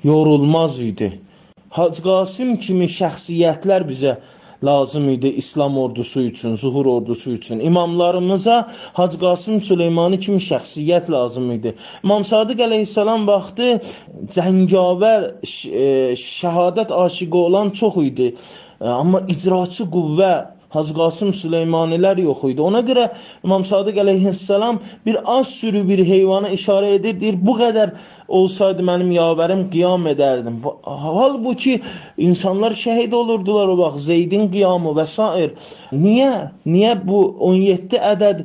yorulmaz idi. Hacı Qasım kimi şəxsiyyətlər bizə lazım idi İslam ordusu üçün, zuhur ordusu üçün. İmamlarımıza Hacı Qasım Süleymani kimi şəxsiyyət lazım idi. İmam Sadiq əleyhissalam vaxtı cəngavər, şəhadət aşiqi olan çox idi. Amma icraçı qüvvə Hacı Qasım Süleymanilər yox idi. Ona görə İmam Sadiq əleyhissalam bir az sürü bir heyvana işarə edir, deyir, bu qədər olsaydı mənim yavərim qiyam edərdim. Halbuki insanlar şəhid olurdular o vaxt, Zeydin qiyamı və s. Niyə bu 17 ədəd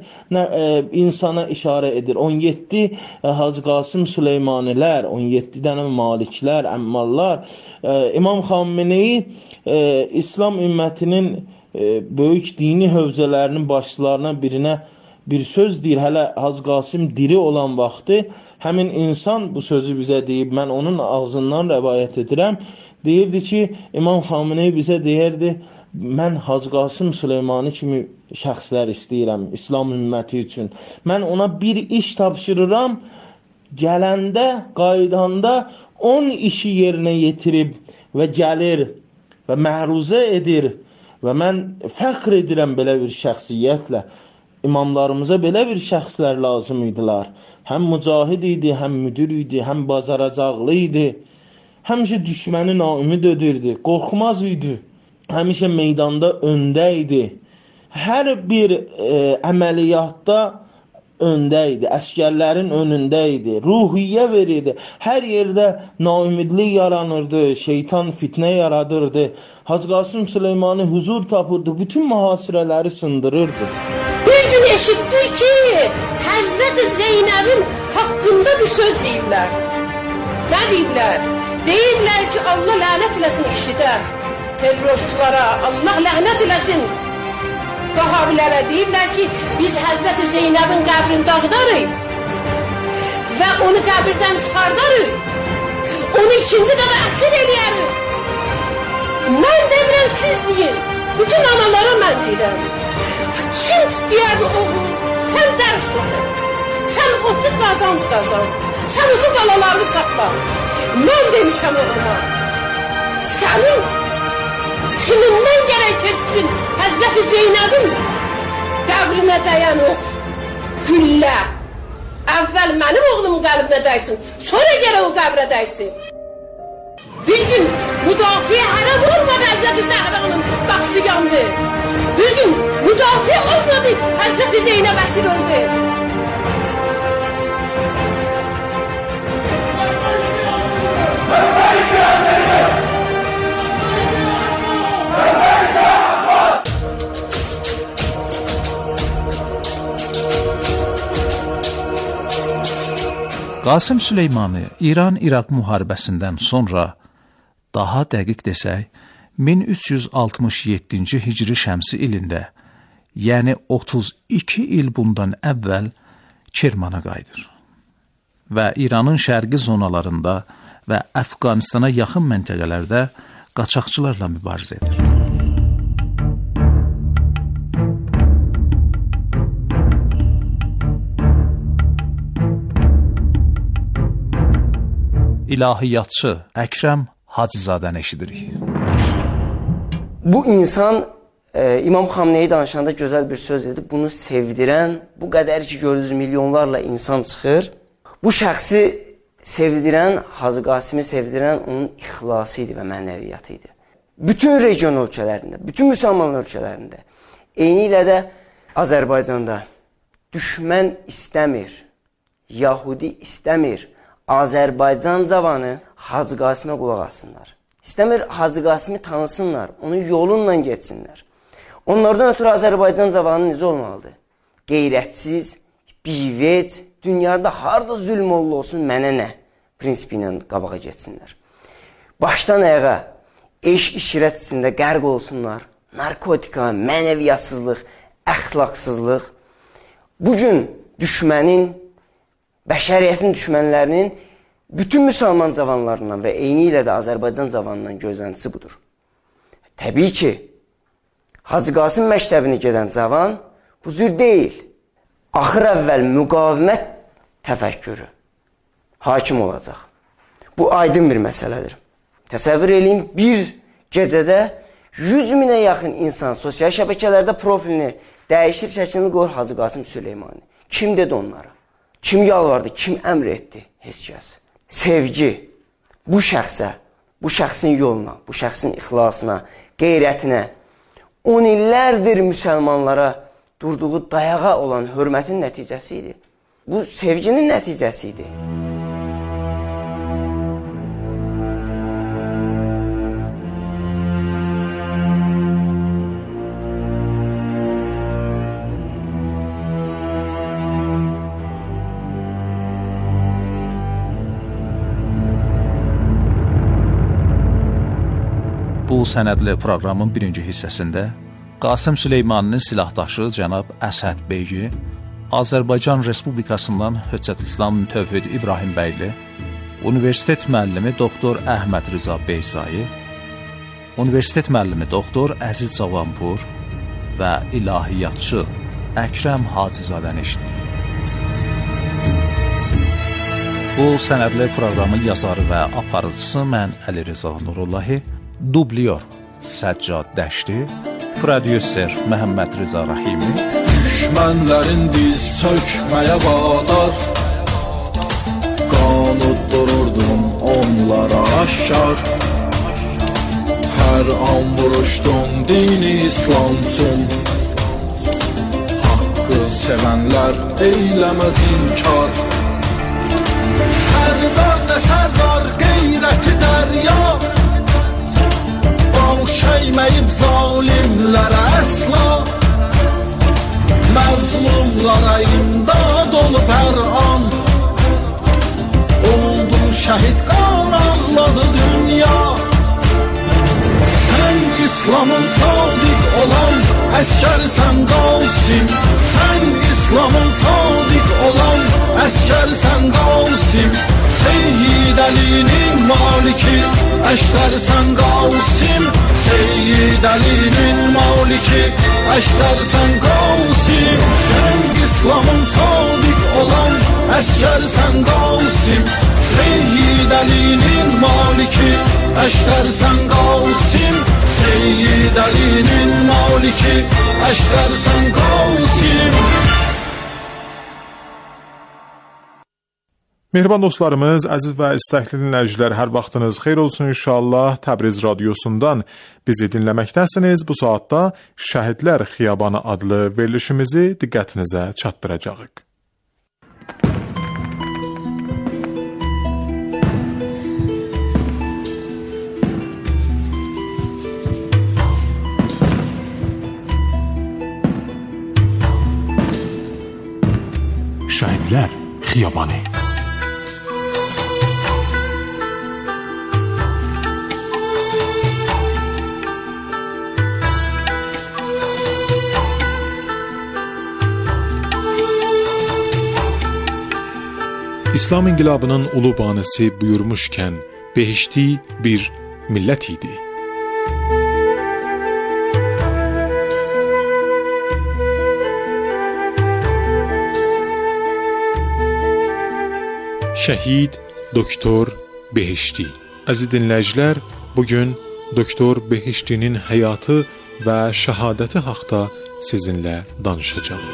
insana işarə edir? 17 Hacı Qasım Süleymanilər, 17 dənə Maliklər, Əmmarlar. İmam Xameneyi İslam ümmətinin böyük dini hövzələrinin başçılarına birinə bir söz deyir, hələ Hacı Qasım diri olan vaxtı, həmin insan bu sözü bizə deyib, mən onun ağzından rəvayət edirəm, deyirdi ki, İmam Xameneyi bizə deyirdi, mən Hacı Qasım Süleymani kimi şəxslər istəyirəm İslam ümməti üçün. Mən ona bir iş tapşırıram, gələndə, qaydanda 10 işi yerinə yetirib və gəlir və məruzə edir. Və mən fəxr edirəm belə bir şəxsiyyətlə. İmamlarımıza belə bir şəxslər lazım idilər. Həm mücahid idi, həm müdür idi, həm bacaracaqlı idi. Həmişə düşməni naümid edirdi, qorxmaz idi. Həmişə meydanda öndə idi. Hər bir əməliyyatda öndə idi, əskərlərin önündə idi, ruhiyyə verirdi. Hər yerdə naümidlik yaranırdı, şeytan fitnə yaradırdı. Hacı Qasım Süleymani huzur tapırdı, bütün mühasirələri sındırırdı. Bir gün eşitdik ki, Həzrət Zeynəbin haqqında bir söz deyiblər. Nə deyiblər? Deyiblər ki, Allah lənət eləsin işidə, terrorçulara, Allah lənət eləsin. Vahabilərə deyiblər ki, biz Həzrət Zeynəbin qəbrini dağıdarıq və onu qəbirdən çıxardarıq, onu ikinci dəfə əsir eləyərik. Mən demirəm, siz deyin, bütün analara mən deyirəm. Kim deyərdi oğul, sən dərs oxu, sən oxu qazanc, sən oxu balalarını saxla. Mən demişəm oğluma, sənin sinindən gərək keçsin Həzrət Zeynəbin qəbrinə dəyən ox, güllə. Əvvəl mənim oğlumun qəlbinə dəysin, sonra gərək o qəbrə dəysin. Bir gün müdafiə hərəm olmadı Həzrət Zəhranın qapısı yandı. Bir gün müdafiə olmadı Həzrət Zeynəb əsir öldü. Qasım Süleymani İran-İraq müharibəsindən sonra, daha dəqiq desək, 1367-ci hicri şəmsi ilində, yəni 32 il bundan əvvəl Kirmana qayıdır və İranın şərqi zonalarında və Əfqanistana yaxın məntəqələrdə qaçaqçılarla mübarizə edir. İlahiyyatçı Əkrəm Hacızadəni eşidirik. Bu insan İmam Xameneyi danışanda gözəl bir söz dedi. Bunu sevdirən, bu qədər ki görürüz milyonlarla insan çıxır. Bu şəxsi sevdirən, Hacı Qasimi sevdirən onun ixlası idi və mənəviyyatı idi. Bütün region ölkələrində, bütün müsəlman ölkələrində, eyni ilə də Azərbaycanda düşmən istəmir, Yahudi istəmir, Azərbaycan cavanı Hacı Qasimə qulaq assınlar. İstəmir Hacı Qasimi tanısınlar, onun yolunla geçsinlər. Onlardan ötürü Azərbaycan cavanı necə olmalıdır? Qeyrətsiz, bivec, dünyada harada zülm olsun, mənə nə? Prinsipi ilə qabağa geçsinlər. Başdan ayağa, eşq işrət içində qərq olsunlar, narkotika, mənəviyyatsızlıq, əxlaqsızlıq. Bugün düşmənin, bəşəriyyətin düşmənlərinin bütün müsəlman cavanlarından və eyni ilə də Azərbaycan cavanından gözləntisi budur. Təbii ki, Hacı Qasim məktəbini gedən cavan bu cür deyil. Axır əvvəl müqavimət təfəkkürü hakim olacaq. Bu aydın bir məsələdir. Təsəvvür eləyin, bir gecədə 100 minə yaxın insan sosial şəbəkələrdə profilini dəyişir, şəklini qoyur Hacı Qasım Süleymani. Kim dedi onlara? Kim yalvardı? Kim əmr etdi? Heç kəs. Sevgi bu şəxsə, bu şəxsin yoluna, bu şəxsin ixlasına, qeyrətinə, 10 illərdir müsəlmanlara durduğu dayağa olan hörmətin nəticəsi idi. Bu sevginin nəticəsi idi. Bu sənədli proqramın birinci hissəsində Qasım Süleymaninin silahdaşı cənab Əsəd Beygi, Azərbaycan Respublikasından Höccət İslam Tövhid İbrahim bəyli, Universitet müəllimi doktor Əhməd Rıza Beyzai, Universitet müəllimi doktor Əziz Cavanpur və ilahiyyatçı Əkrəm Hacızadəni eşitdik. Bu sənədli proqramın yazarı və aparıcısı mən Əli Rıza Nurullahi, dublyor Səccad Dəşti, prodüser Məhəmməd Rıza Rahimi. Düşmənlərin diz çökməyə vadar, qanut dururdum onlara aşkar. Hər an vuruşdum dini İslam üçün, haqqı sevənlər eyləməz inkar. Sərdar nə sərdar qeyrəti dərya, şeyməyib zalimlərə əsla, məzlumlara imdad olub hər an. Oldu şəhid qan ağladı dünya. Sən İslamın sadiq olan əskərsən Qasim, sən İslamın sadiq olan əskərsən Qasim, Seyyid Əlinin maliki əşdərsən Qasim, Seyyid Əlinin maliki əşdərsən Qasim. Sən İslamın sadiq olan əskərsən Qasim, Seyyid Əlinin maliki əşdərsən Qasim, Seyyid Əlinin maliki əşdərsən Qasim. Mehriban dostlarımız, əziz və istəkli dinləyicilər, hər vaxtınız xeyir olsun inşallah. Təbriz radiosundan bizi dinləməkdəsiniz. Bu saatda Şəhidlər Xiyabanı adlı verilişimizi diqqətinizə çatdıracağıq. Şəhidlər Xiyabanı. İslam inqilabının ulu banisi buyurmuşkən, behişti bir millət idi. Şəhid, doktor, behişti. Əziz dinləyicilər, bugün doktor Behiştinin həyatı və şəhadəti haqda sizinlə danışacağım.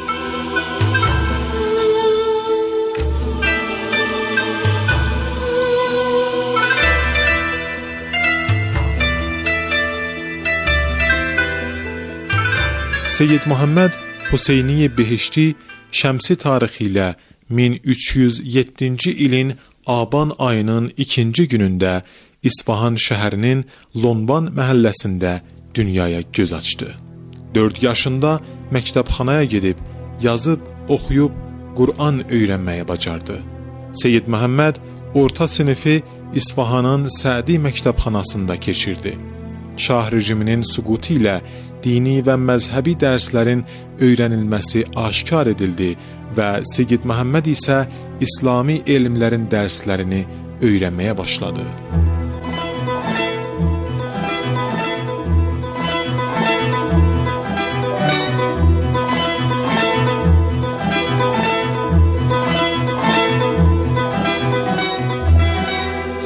Seyyid Muhammed Hüseyni Behişti şəmsi tarixi ilə 1307-ci ilin Aban ayının 2-ci günündə İsfahan şəhərinin Lonban məhəlləsində dünyaya göz açdı. 4 yaşında məktəbxanaya gedib, yazıb, oxuyub, Qur'an öyrənməyə bacardı. Seyyid Muhammed orta sinifi İsfahanın Sədi məktəbxanasında keçirdi. Şah rejiminin süqutu ilə dini və məzhəbi dərslərin öyrənilməsi aşkar edildi və Seyyid Muhammed isə İslami elmlərin dərslərini öyrənməyə başladı.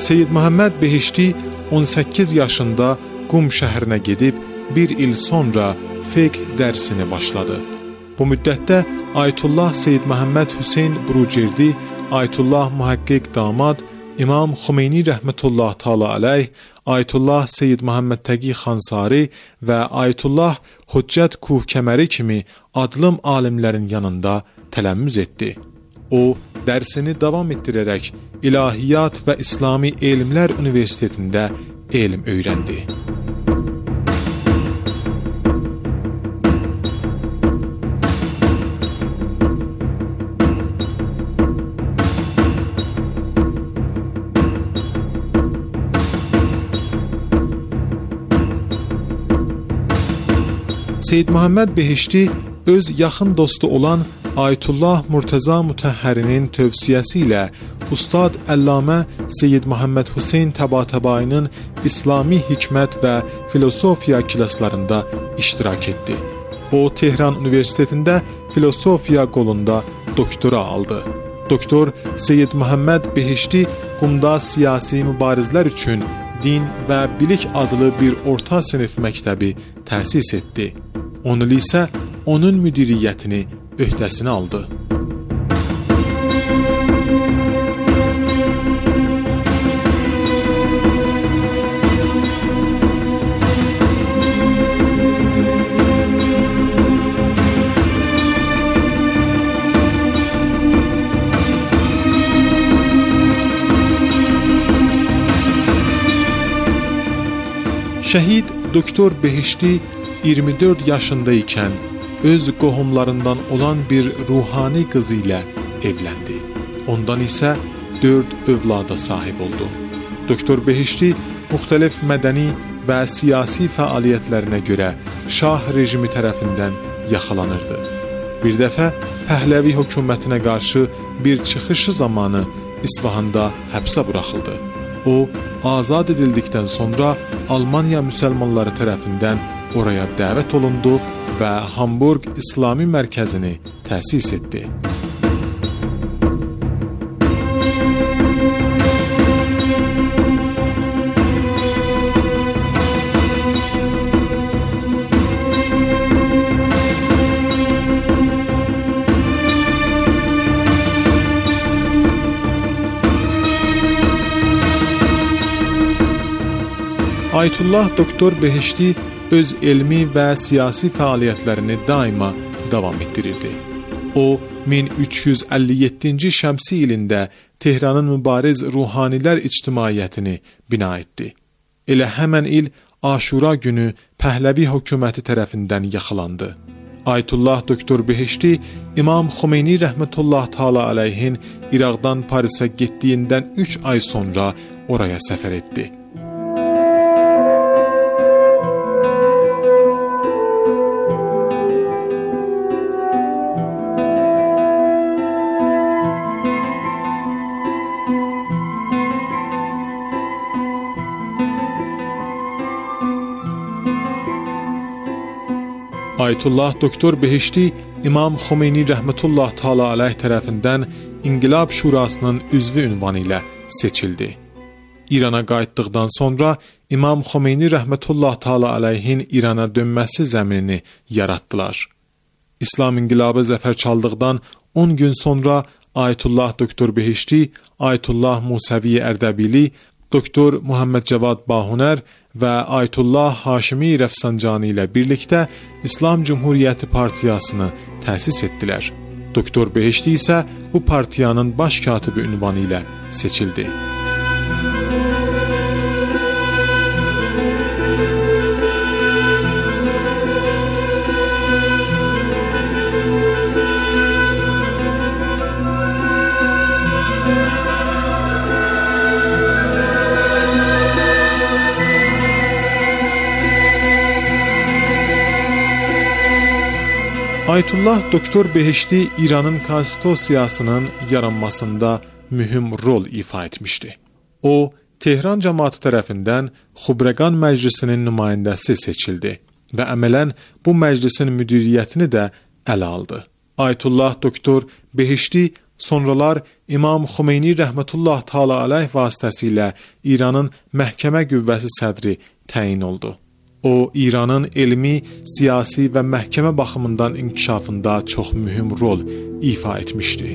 Seyyid Muhammed Behişti 18 yaşında Qum şəhərinə gedib, bir il sonra fiqh dərsini başladı. Bu müddətdə Ayətullah Seyyid Muhammed Hüseyn Burucerdi, Ayətullah Muhaqqiq Damad, İmam Xümeyni rəhmətullah təala aleyh, Ayətullah Seyyid Muhammed Təqi Xansari və Ayətullah Hüccət Kuhkəməri kimi adlım alimlərin yanında tələmmüz etdi. O, dərsini davam etdirərək İlahiyyat və İslami Elmlər Universitetində elm öyrəndi. Seyyid Muhammed Behişti öz yaxın dostu olan Ayətullah Murtaza Mütəhhərinin tövsiyəsi ilə Ustad Əllamə Seyyid Muhammed Hüseyn Təbatəbayının İslami hikmət və filosofiya klaslarında iştirak etdi. O, Tehran Universitetində filosofiya qolunda doktora aldı. Doktor Seyyid Muhammed Behişti Qumda siyasi mübarizlər üçün Din və Bilik adlı bir orta sinif məktəbi təsis etdi. 10 il isə onun müdiriyyətini öhdəsinə aldı. Şəhid Doktor Behişti 24 yaşında ikən öz qohumlarından olan bir ruhani qızı ilə evləndi. Ondan isə 4 övlada sahib oldu. Doktor Behişti müxtəlif mədəni və siyasi fəaliyyətlərinə görə şah rejimi tərəfindən yaxalanırdı. Bir dəfə Pəhləvi hökumətinə qarşı bir çıxışı zamanı İsfahanda həbsə buraxıldı. O, azad edildikdən sonra Almaniya müsəlmanları tərəfindən oraya dəvət olundu və Hamburg İslami mərkəzini təsis etdi. Ayətullah Doktor Behişti öz elmi və siyasi fəaliyyətlərini daima davam etdirirdi. O, 1357-ci şəmsi ilində Tehranın mübariz ruhanilər ictimaiyyətini bina etdi. Elə həmən il Aşura günü Pəhləvi hökuməti tərəfindən yaxalandı. Ayətullah Doktor Behişti İmam Xümeyni rəhmətullah təala aleyhin İraqdan Parisə getdiyindən 3 ay sonra oraya səfər etdi. Ayətullah Doktor Behişti İmam Xümeyni rəhmətullah təala aleyh tərəfindən İnqilab Şurasının üzvü ünvanı ilə seçildi. İrana qayıtdıqdan sonra İmam Xümeyni rəhmətullah təala aleyhin İrana dönməsi zəminini yaratdılar. İslam İnqilabı zəfər çaldıqdan 10 gün sonra Ayətullah Doktor Behişti, Ayətullah Musəvi Ərdəbili, Doktor Muhammed Cavad Bahunər və Ayətullah Haşimi Rəfsanjani ilə birlikdə İslam Cümhuriyyəti Partiyasını təsis etdilər. Doktor Behişti isə bu partiyanın baş katibi ünvanı ilə seçildi. Ayətullah Doktor Behişti İranın konstitusiyasının yaranmasında mühüm rol ifa etmişdi. O, Tehran cəmaatı tərəfindən Xubreqan Məclisinin nümayəndəsi seçildi və əmələn bu məclisin müdiriyyətini də ələ aldı. Ayətullah Doktor Behişti Sonralar İmam Xomeyni rəhmətullah təala aleyh vasitəsilə İranın məhkəmə qüvvəsi sədri təyin oldu. O, İranın elmi, siyasi və məhkəmə baxımından inkişafında çox mühüm rol ifa etmişdi.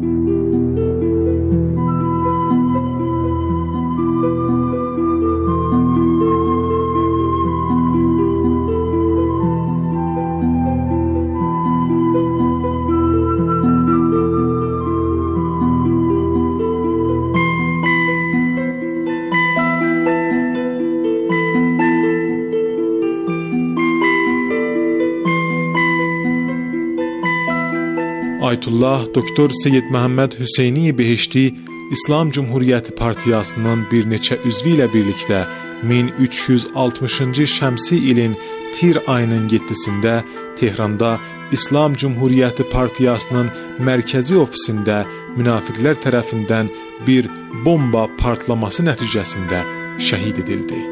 Ayətullah Doktor Seyyid Məhəmməd Hüseyni Behişti İslam Cumhuriyyəti Partiyasının bir neçə üzvü ilə birlikdə 1360-cı şəmsi ilin Tir ayının 7-sində Tehranda İslam Cumhuriyyəti Partiyasının mərkəzi ofisində münafiqlər tərəfindən bir bomba partlaması nəticəsində şəhid edildi.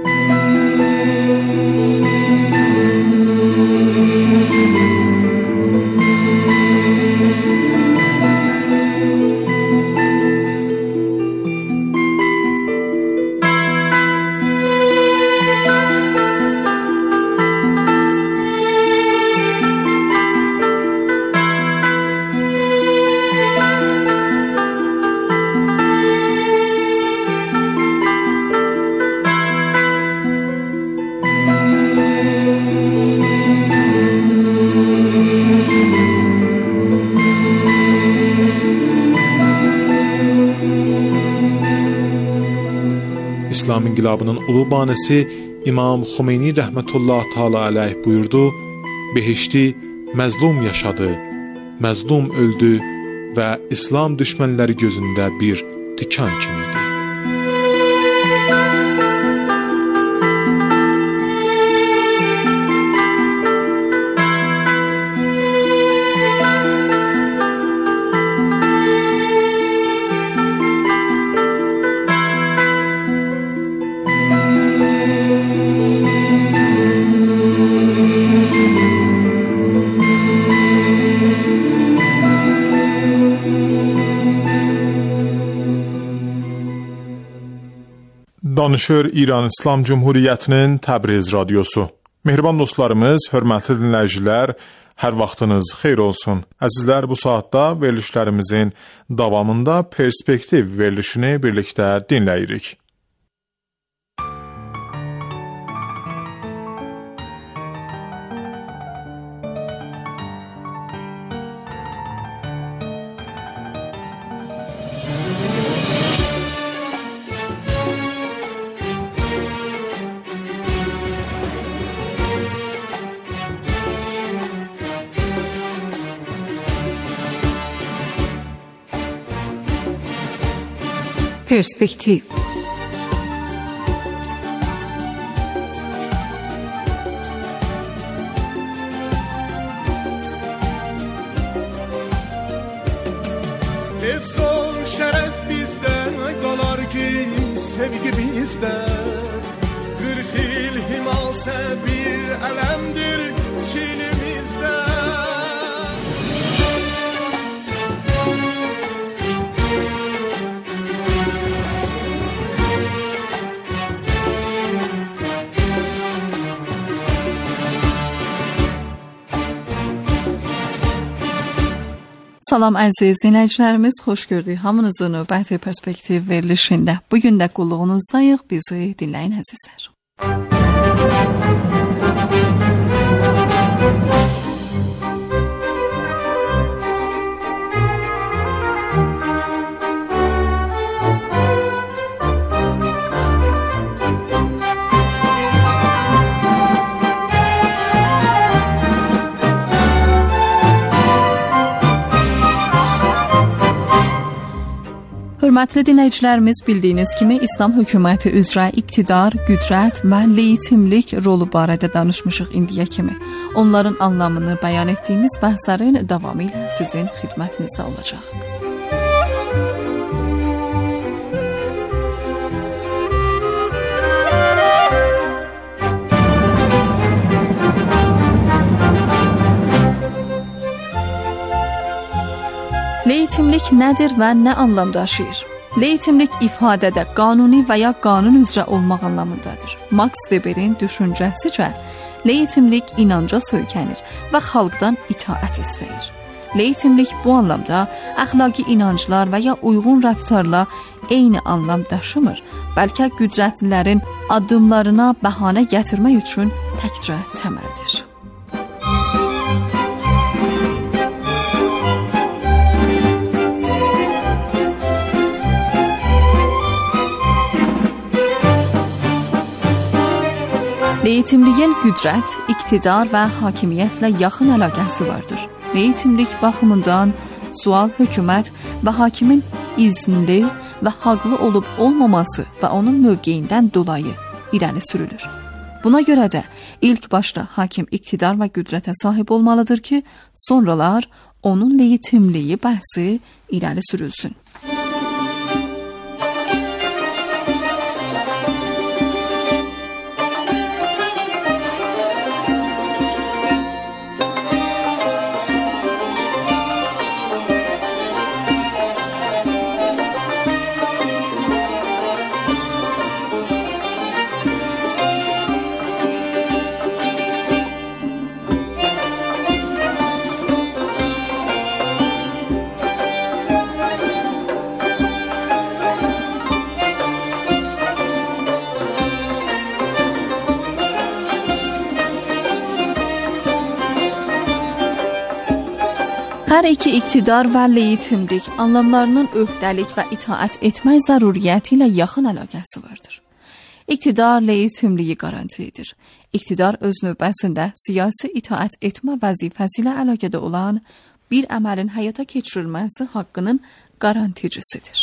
İslam İnqilabının ulu banisi İmam Xomeyni rəhmətullah təala aleyh buyurdu: Behişti məzlum yaşadı, məzlum öldü və İslam düşmənləri gözündə bir tikan kimiydi. Danışır İran İslam Cumhuriyyətinin Təbriz radiosu. Mehriban dostlarımız, hörmətli dinləyicilər, hər vaxtınız xeyir olsun. Əzizlər, bu saatda verilişlərimizin davamında perspektiv verilişini birlikdə dinləyirik. Perspektiv. Zor şərəf bizdə qalar ki, sevgi bizdə. 40 il himasə bir ələmdir çilimizdə. Salam əziz dinləyicilərimiz, xoş gördük hamınızı növbəti perspektiv verilişində. Bugün də qulluğunuzdayıq, bizi dinləyin əzizlər. Hörmətli dinləyicilərimiz, bildiyiniz kimi İslam hökuməti üzrə iqtidar, qüdrət və legitimlik rolu barədə danışmışıq indiyə kimi. Onların anlamını bəyan etdiyimiz bəhslərin davamı ilə sizin xidmətinizdə olacaq. Leyitimlik nədir və nə anlam daşıyır? Leyitimlik ifadədə qanuni və ya qanun üzrə olmaq anlamındadır. Max Weberin düşüncəsicə, leyitimlik inanca söykənir və xalqdan itaət istəyir. Leyitimlik bu anlamda əxlaqi inanclar və ya uyğun rəftarla eyni anlam daşımır, bəlkə qüdrətlilərin addımlarına bəhanə gətirmək üçün təkcə təməldir. Leyitimliyin qüdrət, iqtidar və hakimiyyətlə yaxın əlaqəsi vardır. Leyitimlik baxımından sual hökumət və hakimin izinli və haqlı olub olmaması və onun mövqeyindən dolayı irəli sürülür. Buna görə də ilk başda hakim iqtidar və qüdrətə sahib olmalıdır ki, sonralar onun leyitimliyi bəhsi irəli sürülsün. Hər iki iqtidar və leyitimlik anlamlarının öhdəlik və itaət etmək zəruriyyəti ilə yaxın əlaqəsi vardır. İqtidar leyitimliyi garanti edir. İqtidar öz növbəsində siyasi itaət etmə vəzifəsi ilə əlaqədə olan bir əməlin həyata keçirilməsi haqqının garanticisidir.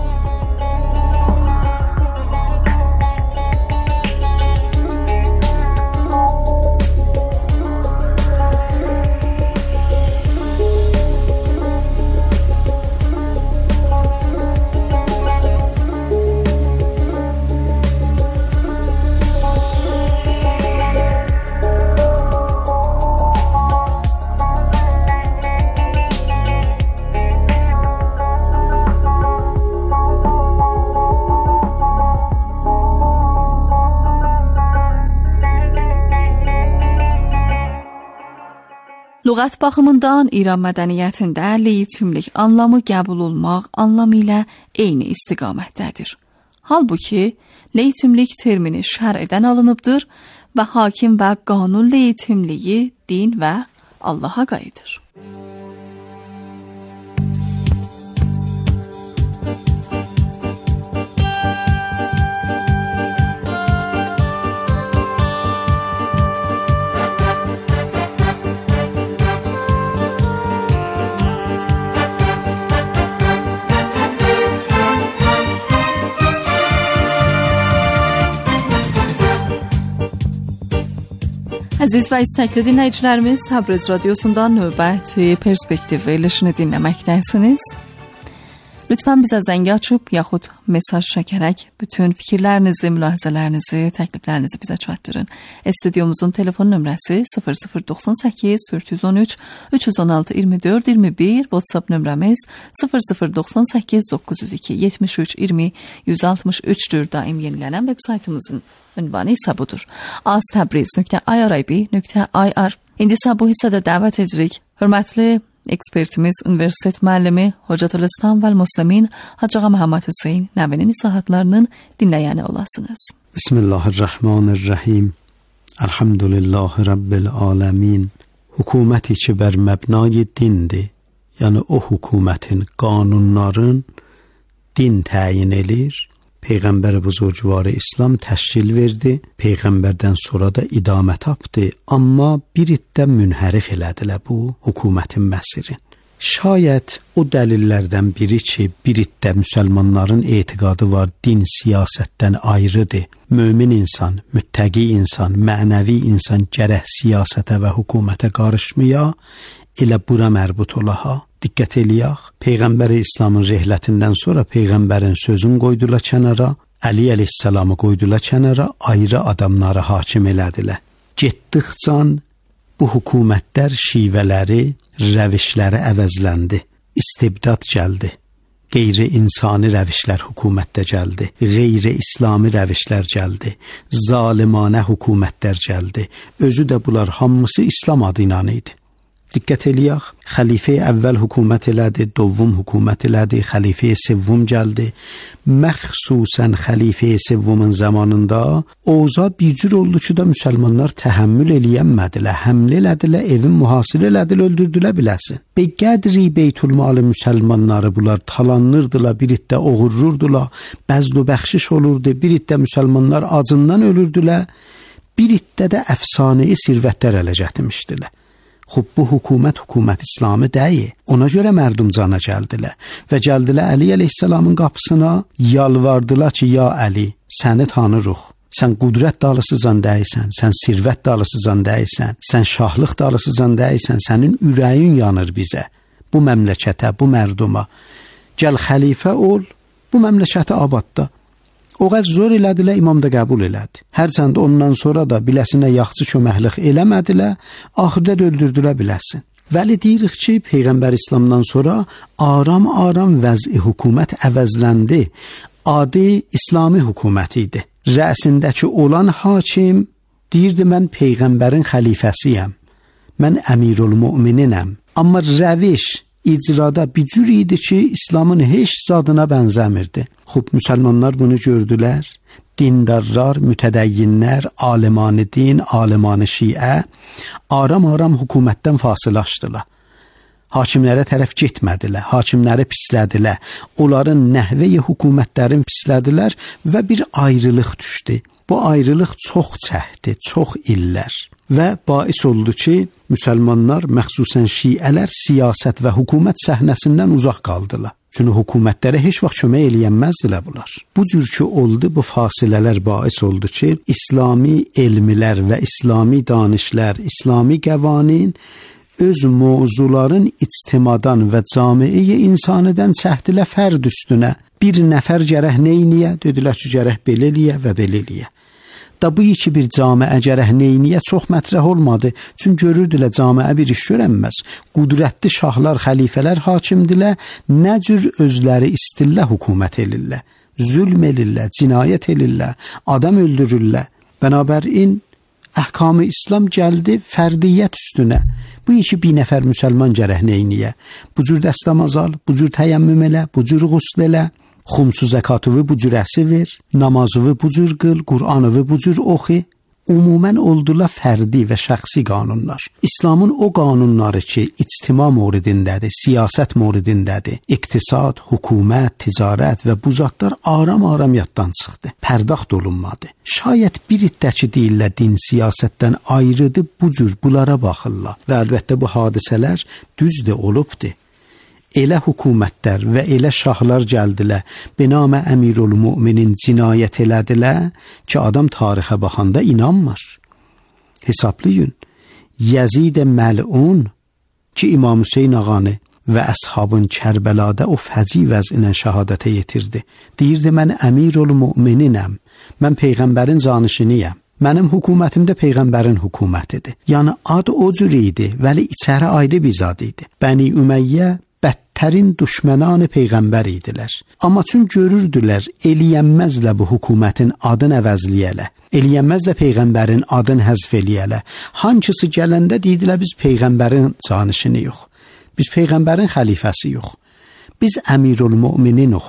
Lüğət baxımından İran mədəniyyətində leyitimlik anlamı qəbul olmaq anlamı ilə eyni istiqamətdədir. Halbuki, leyitimlik termini şər'dən alınıbdır və hakim və qanun leyitimliyi din və Allaha qayıdır. Əziz və istəkli dinləyicilərimiz, Təbriz radiosundan növbəti perspektiv verilişini dinləməkdəsiniz. Lütfən bizə zəng açıb, yaxud mesaj çəkərək bütün fikirlərinizi, mülahizələrinizi, təkliflərinizi bizə çatdırın. Studiomuzun telefon nömrəsi 0098 413 316 24 21, WhatsApp nömrəmiz 0098 902 73 20 163-dür. Daim yenilənən veb saytımızın ünvanı isə budur. aztabriz.irib.ir. İndi isə bu hissədə dəvət edirik. Hörmətli ekspertimiz, universitet müəllimi, Hocatülislam və Müslimin Hacı Ağa Məhəmməd Hüseyn Nəvinin izahatlarının dinləyəni olasınız. Bismillahirrahmanirrahim. Elhamdülillahi Rabbil aləmin. Hökuməti ki bər məbnayı dindir. Yəni o hökumətin, qanunların din təyin edir. Peyğəmbər buzurgvarı İslam təşkil verdi. Peyğəmbərdən sonra da idamə tapdı. Amma bir iddə münhərif elədilər bu hökumətin məsirin. Şayət o dəlillərdən biri ki, bir iddə müsəlmanların etiqadı var, din siyasətdən ayrıdır. Mömin insan, müttəqi insan, mənəvi insan gərək siyasətə və hökumətə qarışmaya, elə bura mərbut olaha. Diqqət eləyək, Peyğəmbər İslamın rehlətindən sonra Peyğəmbərin sözün qoydular kənara, Əli əleyhissalamı qoydular kənara, ayrı adamları hakim elədilər. Getdikcə bu hökumətlər şivələri, rəvişləri əvəzləndi. istibdad gəldi. Qeyri-insani rəvişlər hökumətdə gəldi. Qeyri-İslami rəvişlər gəldi. Zalimanə hökumətlər gəldi. Özü də bunlar hamısı İslam adı ilə idi. Diqqət eləyək, xəlifə əvvəl hökumət elədi, dovvum hökumət elədi, xəlifə sevvum gəldi. Məxsusən xəlifə sevvumun zamanında oza bir cür oldu ki da müsəlmanlar təhəmmül eləyənmədilər, həmlə elədilər, evin mühasirə elədilər, öldürdülər biləsin. Be qədri beytülmalı müsəlmanları bunlar talanırdılar, bir iddə oğururdular, bəzl-u bəxşiş olurdu, bir iddə müsəlmanlar acından ölürdülər, bir iddə də əfsanəyi sirvətlər ələ gətirmişdilər. Xub bu hökumət İslamı deyil. Ona görə mərdum cana gəldilər və gəldilər Əli əleyhissalamın qapısına, yalvardılar ki, ya Əli, səni tanırıq. Sən qudrət dalısızan deyilsən, sən sirvət dalısızan deyilsən, sən şahlıq dalısızan deyilsən, sənin ürəyin yanır bizə. Bu məmləkətə, bu mərduma. Gəl xəlifə ol, bu məmləkəti abadda. O qəz zor elədilər, imam da qəbul elədi. Hərçənd ondan sonra da biləsinə yaxçı köməklik eləmədilər, axırda da öldürdülər biləsin. Vəli deyirik ki, Peyğəmbər İslamdan sonra aram-aram vəzi hökumət əvəzləndi. Adi İslami hökumət idi. Rəsindəki olan hakim deyirdi, mən Peyğəmbərin xəlifəsiyəm, mən əmirul-mümininəm. Amma rəviş, icrada bir cür idi ki, İslamın heç zadına bənzəmirdi. Xub, müsəlmanlar bunu gördülər. Dindarlar, mütədəyyinlər, alimani din, alimani şiə aram-aram hökumətdən fasiləşdilər. Hakimlərə tərəf getmədilər, hakimləri pislədilər, onların nəhvəyi hökumətlərin pislədilər və bir ayrılıq düşdü. Bu ayrılıq çox çəkdi, çox illər və bais oldu ki, müsəlmanlar, məxsusən şiələr siyasət və hökumət səhnəsindən uzaq qaldılar. Çünki hökumətlərə heç vaxt kömək eləyənməzdilər bunlar. Bu cür ki oldu, bu fasilələr bais oldu ki, İslami elmlər və İslami danışlar, İslami qəvanin öz mövzuların ictimadan və camiə insanidən çəkdilə fərd üstünə. Bir nəfər gərək neyniyə, dedilər ki, gərək belə eləyə və belə eləyə. Da bu iki bir camiə gərək neyniyə çox mətrəh olmadı. Çünki görürdülər camiə bir iş görənməz. Qudrətli şahlar, xəlifələr hakimdilər, nə cür özləri istillə hökumət elirlər. Zülm elirlər, cinayət elirlər, adam öldürürlər. Bənabərin əhkam-ı İslam gəldi fərdiyyət üstünə. Bu işi bir nəfər müsəlman gərək neyniyə. Bu cür dəstəmaz al, bu cür təyəmmüm elə, bu cür qusl elə. Xumsu zəkatıvı bu cür əsi ver, namazıvı bu cür qıl, Qur'anıvı bu cür oxu. Umumən oldular fərdi və şəxsi qanunlar. İslamın o qanunları ki, ictima mövridindədir, siyasət mövridindədir, iqtisad, hökumət, ticarət və bu zatlar aram-aram yaddan çıxdı. Pərdəxt olunmadı. Şayət bir iddəki deyirlər din siyasətdən ayrıdır, bu cür bunlara baxırlar və əlbəttə bu hadisələr düz də olubdur. Elə hökumətlər və elə şahlar gəldilər, binamə əmirul-müminin cinayət elədilər ki, adam tarixə baxanda inanmır. Hesablayın, Yezid məl'un ki, İmam Hüseyn ağanı və əshabın Kərbəlada o fəci vəzinə şəhadətə yetirdi. Deyirdi, mən əmirul-mümininəm, mən Peyğəmbərin canişiniyəm. Mənim hökumətimdə Peyğəmbərin hökumətidir. Yəni, ad o cür idi, vəli içəri ayrı bir zad idi. Bəni Ümeyyə bədtərin düşmənanı Peyğəmbər idilər. Amma çün görürdülər, eləyənməzlə bu hökumətin adını əvəzləyələ, eləyənməzlə Peyğəmbərin adını həzf eləyələ. Hancısı gələndə deyidilər, biz Peyğəmbərin canişini yox, biz Peyğəmbərin xəlifəsi yox, biz əmirul-mümininik.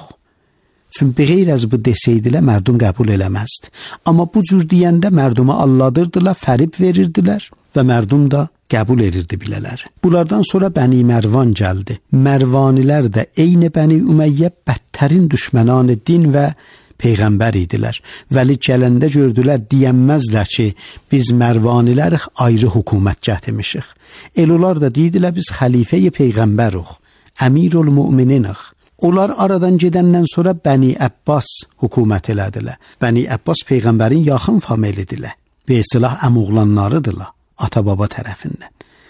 Çün beyr az bu desəydilər, mərdum qəbul eləməzdi. Amma bu cür deyəndə mərduma alladırdılar, fərib verirdilər və mərdum da qəbul edirdi bilələr. Bunlardan sonra Bəni Mərvan gəldi. Mərvanilər də eyni Bəni Ümeyyə bədtərin düşmənanı din və Peyğəmbər idilər. Vəli gələndə gördülər, deyənməzlər ki, biz Mərvanilərik, ayrı hökumət gətirmişik. Elular da deyidilər, biz xəlifəyi Peyğəmbərik, əmirul-mümininik. Onlar aradan gedəndən sonra Bəni Əbbas hökumət elədilər. Bəni Əbbas Peyğəmbərin yaxın familidirlər. Beysilah əmoğlanlarıdırlar, ata-baba tərəfindən.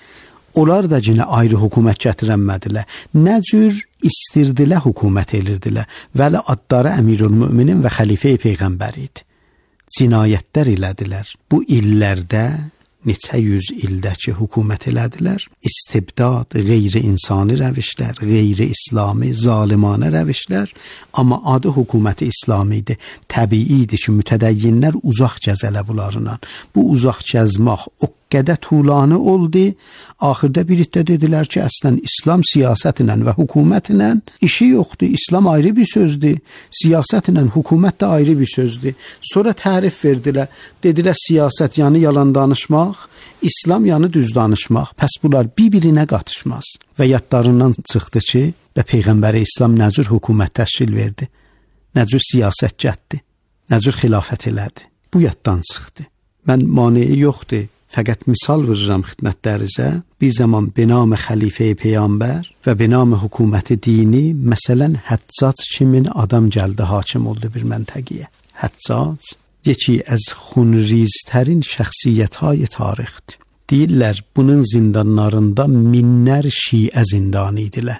Onlar da cinə ayrı hökumət gətirənmədilər. Nə cür istirdilər, hökumət elirdilər. Vəli adları əmirul-müminin və xəlifə-i Peyğəmbər idi. Cinayətlər elədilər. Bu illərdə neçə yüz ildə ki, hökumət elədilər, istibdad, qeyri-insani rəvişlər, qeyri-İslami, zalimanə rəvişlər, amma adı hökuməti İslami idi. Təbii idi ki, mütədəyyinlər uzaq gəzələ bunlarla. Bu uzaq gəzmək o qədər tulanı oldu. Axırda bir iddə dedilər ki, əslən İslam siyasətlə və hökumətlə işi yoxdur. İslam ayrı bir sözdür, siyasətlə hökumət də ayrı bir sözdür. Sonra tərif verdilər. Dedilər siyasət yəni yalan danışmaq, İslam yəni düz danışmaq. Pəs bunlar bir-birinə qatışmaz. Və yadlarından çıxdı ki, və Peyğəmbəri İslam nə cür hökumət təşkil verdi, nə cür siyasət gətdi, nə cür xilafət elədi. Bu yaddan çıxdı. Mən maneyi yoxdur. Fəqət misal verirəm xidmətlərinizə. Bir zaman benam xəlifə-i Peyğəmbər və benam hökuməti dini, məsələn Həccac kimin adam gəldi hakim oldu bir məntəqəyə. Həccac yeki az xunriztərin şəxsiyyəthay tarixdir. Deyirlər bunun zindanlarında minlər şiə zindanı idilər.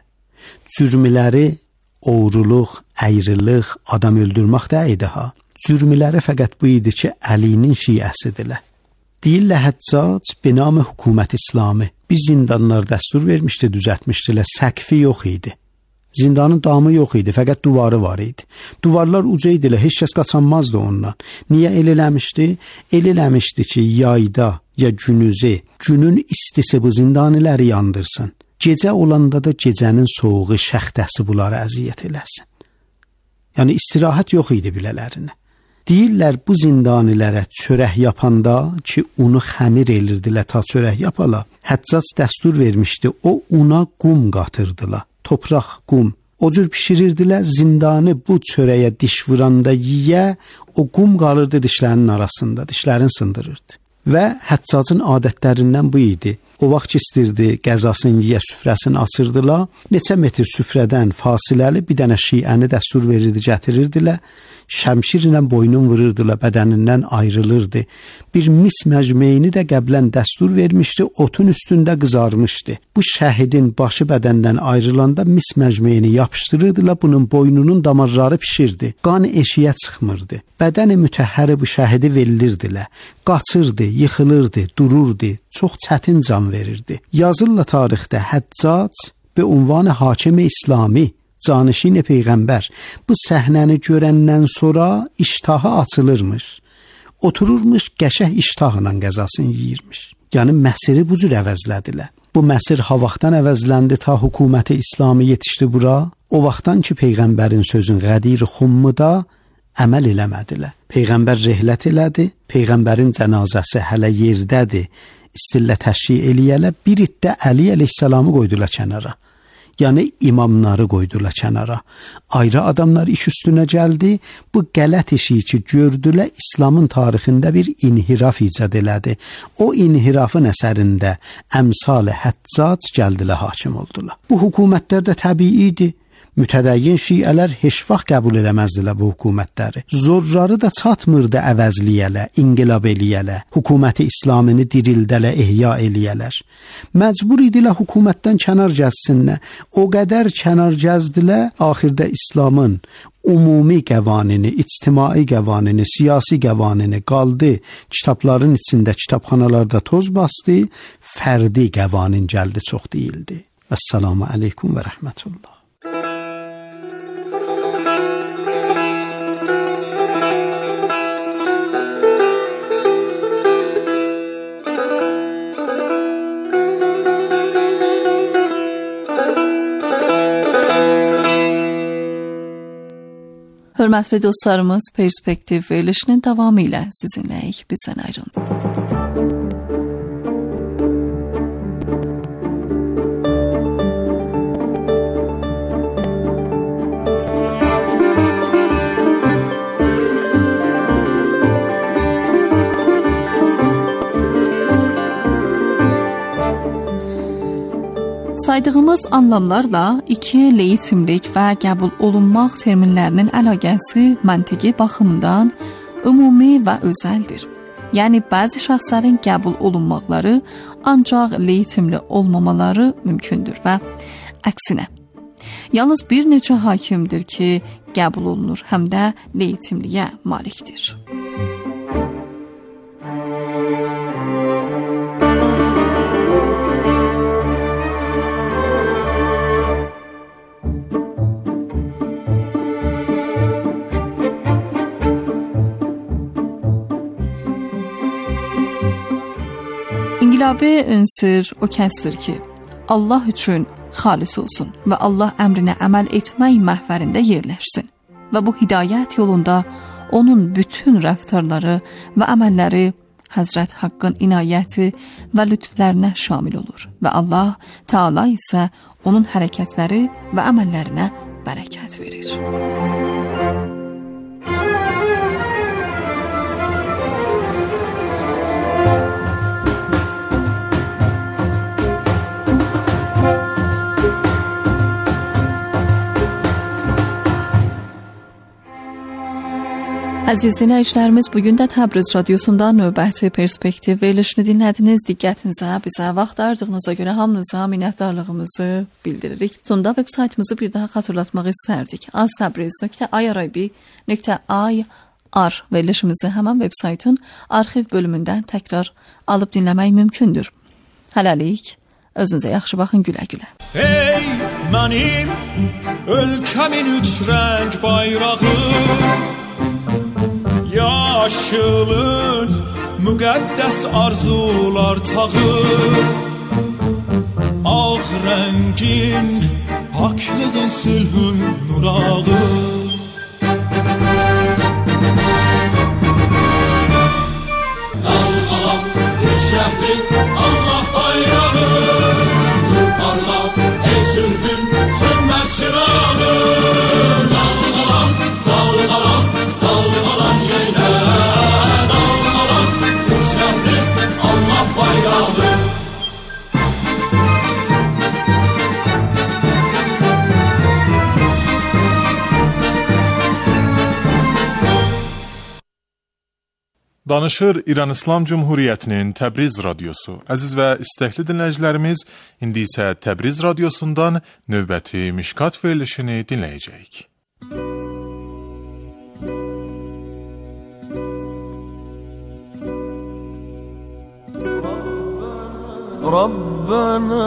Cürmləri oğruluq, əyriliq, adam öldürmək də idi ha. Cürmləri fəqət bu idi ki, Əlinin şiəsidirlər. Deyirlər Həccac benam hökumət İslami bir zindanlar dəstur vermişdi, düzəltmişdilər. Səqfi yox idi. Zindanın damı yox idi, fəqət duvarı var idi. Duvarlar uca idilər, heç kəs qaçanmazdı ondan. Niyə el eləmişdi? El eləmişdi ki, yayda ya günüzü, günün istisi bu zindaniləri yandırsın. Gecə olanda da gecənin soğuğu, şəxtəsi bunları əziyyət eləsin. Yəni istirahət yox idi bilələrinə. Deyirlər bu zindanilərə çörək yapanda ki, unu xəmir elirdilər ta çörək yapala. Həccac dəstur vermişdi, o una qum qatırdılar, topraq, qum. O cür pişirirdilər, zindanı bu çörəyə diş vuranda yiyə, o qum qalırdı dişlərinin arasında, dişlərini sındırırdı. Və Həccacın adətlərindən bu idi. O vaxt istirdi, qəzasını yiyə, süfrəsini açırdılar. Neçə metr süfrədən fasiləli bir dənə şiəni dəstur verirdi, gətirirdilər. Şəmşirlə boynun vururdular, bədənindən ayrılırdı. Bir mis məcmeyini də qəblən dəstur vermişdi, otun üstündə qızarmışdı. Bu şəhidin başı bədəndən ayrılanda mis məcmeyini yapışdırırdılar, bunun boynunun damarları pişirdi. Qan eşiyə çıxmırdı. Bədəni mütəhhəri bu şəhidi verilirdilə. Qaçırdı, yıxılırdı, dururdu. Çox çətin can verirdi. Yazırla tarixdə Həccac və ünvanı hakimi İslami, canişin Peyğəmbər bu səhnəni görəndən sonra iştahı açılırmış. Otururmuş qəşəh iştahla qəzasını yeyirmiş. Yəni məsiri bu cür əvəzlədilər. Bu məsir ha vaxtdan əvəzləndi ta hökuməti İslami yetişdi bura. O vaxtdan ki Peyğəmbərin sözün qədir xummuda əməl eləmədilər. Peyğəmbər rehlət elədi, Peyğəmbərin cənazəsi hələ yerdədir. İstillə təşriq eləyələ bir iddə Əli əleyhissalamı qoydular kənara. Yəni imamları qoydular kənara. Ayrı adamlar iş üstünə gəldi. Bu qələt işi ki gördülər İslamın tarixində bir inhiraf icad elədi. O inhirafın əsərində əmsal Həccac gəldilər hakim oldular. Bu hökumətlər də təbii idi. Mütədəyyin şiələr heç vaxt qəbul eləməzdilər bu hökumətləri. Zorları da çatmırdı əvəzliyələ, inqilab eləyələ, hökuməti İslamını dirildələ, ehya eləyələr. Məcbur idilər hökumətdən kənar gəzsinlər. O qədər kənar gəzdilər, axirdə İslamın umumi qəvanini, ictimai qəvanini, siyasi qəvanini qaldı. Kitabların içində, kitabxanalarda toz bastı, fərdi qəvanin gəldi, çox deyildi. Əssalamu aleykum və rəhmətullah. Hörmətli dostlarımız, Perspektiv verilişinin davamı ilə sizinləyik, bizdən ayrılın. Saydığımız anlamlarla iki leyitimlik və qəbul olunmaq terminlərinin əlaqəsi məntiqi baxımından ümumi və özəldir. Yəni bəzi şəxslərin qəbul olunmaqları ancaq leyitimli olmamaları mümkündür və əksinə. Yalnız bir neçə hakimdir ki, qəbul olunur, həm də leyitimliyə malikdir. İnqilabi ünsür o kəsdir ki, Allah üçün xalis olsun və Allah əmrinə əməl etmək məhvərində yerləşsin və bu hidayət yolunda onun bütün rəftarları və əməlləri Həzrət Haqqın inayəti və lütflərinə şamil olur və Allah Teala isə onun hərəkətləri və əməllərinə bərəkət verir. Əziz dinləyicilərimiz, bugün də Təbriz Radiosunda növbəti perspektiv verilişini dinlədiniz. Diqqətinizə, bizə vaxt ayırdığınıza görə hamınıza minnətdarlığımızı bildiririk. Sonda web saytımızı bir daha xatırlatmaq istərdik. aztabriz.irib.ir verilişimizi həmən web saytın arxiv bölümündən təkrar alıb dinləmək mümkündür. Hələlik, özünüzə yaxşı baxın, gülə-gülə. Ey mənim ölkəmin üç rəng bayrağı, yaşılın müqəddəs arzular tağı, ağ rəngin paklığın sülhün nurağı. Dalğalan üç rəngli Allah bayrağı, parla ey sülhün sönməz çırağı. Dalğalan, dalğalan, dalğalan yenə, dalğalan üç rəngli Allah bayrağı. Danışır İran İslam Cumhuriyyətinin Təbriz Radiosu. Əziz və istəkli dinləyicilərimiz, indi isə Təbriz Radiosundan növbəti Mişkat verilişini dinləyəcəyik. Rabbana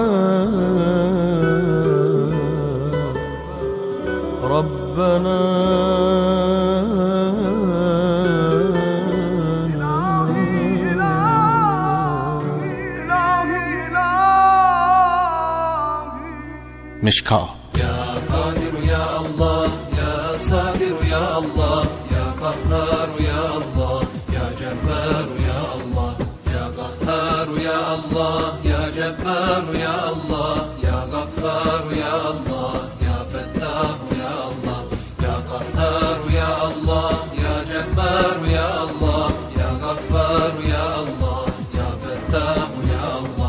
Rabbana Mişka. Ya Kadir ya Allah, ya Sadir ya Allah, ya Kahhar ya Allah, ya Cebbar ya Allah, ya Kahhar ya Allah, ya Cebbar ya Allah, ya Gaffar ya Allah, ya Fettah ya Allah, ya Kahhar ya Allah, ya Cebbar ya Allah, ya Gaffar ya Allah, ya Fettah ya Allah.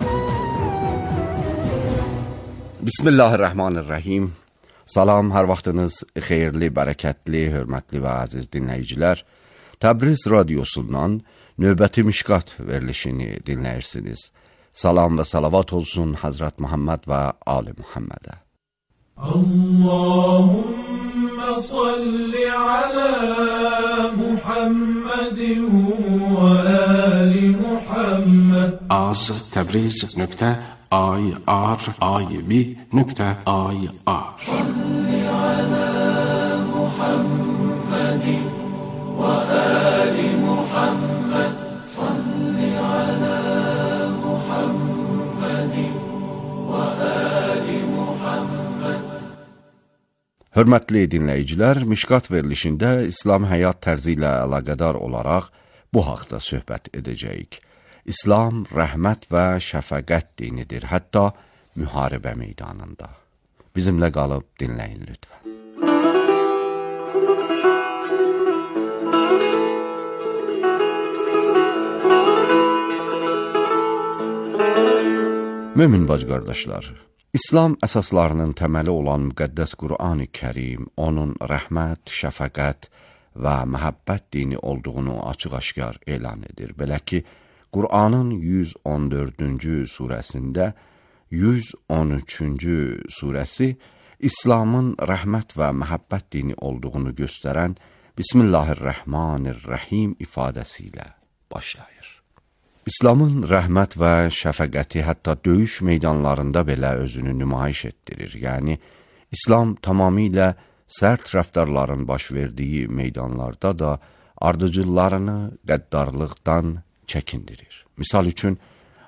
Bismillahirrahmanirrahim. Salam, hər vaxtınız xeyirli, bərəkətli, hörmətli və əziz dinləyicilər. Təbriz Radiosundan növbəti Mişkat verilişini dinləyirsiniz. Salam və salavat olsun Həzrət Muhammed və Ali Muhammedə. Allahümme salli ala Muhammedin və ali Muhammed. az.tabriz.ir Salli ala Muhammedin və ali Muhammed. Salli ala Muhammedin və ali Muhammed. Hörmətli dinləyicilər, Mişkat verilişində İslam həyat tərzi ilə əlaqədar olaraq bu haqda söhbət edəcəyik. İslam rəhmət və şəfəqət dinidir, hətta müharibə meydanında. Bizimlə qalıb dinləyin lütfən. Mömin bacı qardaşlar, İslam əsaslarının təməli olan müqəddəs Qur'an-ı Kərim onun rəhmət, şəfəqət və məhəbbət dini olduğunu açıq-aşkar elan edir. Belə ki, Qur'anın 114-cü surəsində 113-cü surəsi İslamın rəhmət və məhəbbət dini olduğunu göstərən Bismillahirrahmanirrahim ifadəsi ilə başlayır. İslamın rəhmət və şəfəqəti hətta döyüş meydanlarında belə özünü nümayiş etdirir. Yəni, İslam tamamilə sərt rəftarların baş verdiyi meydanlarda da ardıcıllarını qəddarlıqdan çəkindirir. Misal üçün,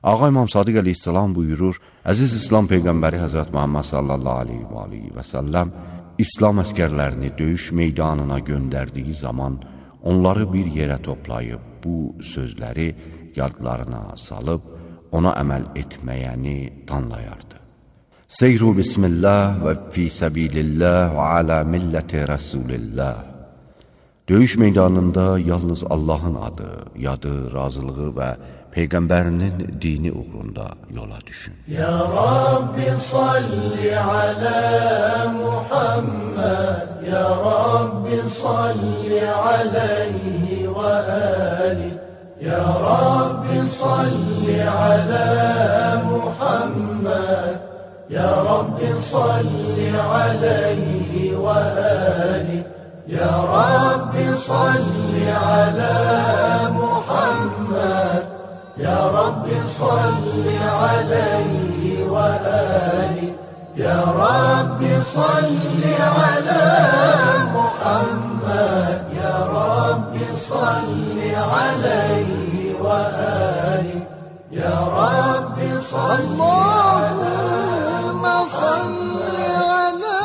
Ağa İmam Sadiq əleyhissalam buyurur, əziz İslam Peyğəmbəri Həzrət Muhammed sallallahu aleyhi və səlləm İslam əskərlərini döyüş meydanına göndərdiyi zaman onları bir yerə toplayıb bu sözləri yadlarına salıb ona əməl etməyəni danlayardı. Seyru bismillah və fi səbilillah və alə milləti rəsulillah. Döyüş meydanında yalnız Allahın adı, yadı, razılığı və Peyğəmbərinin dini uğrunda yola düşün. Ya Rabbi salli alə Muhammed, Ya Rabbi salli aleyhi və ali, Ya Rabbi salli alə Muhammed, Ya Rabbi salli aleyhi və ali, Ya Rabbi salli alə Muhammed, Ya Rabbi salli aleyhi və ali, Ya Rabbi salli alə Muhammed, Ya Rabbi salli aleyhi və ali, Ya Rabbi salli Allahümme salli ala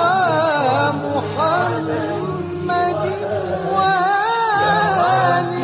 Muhammedin ve ali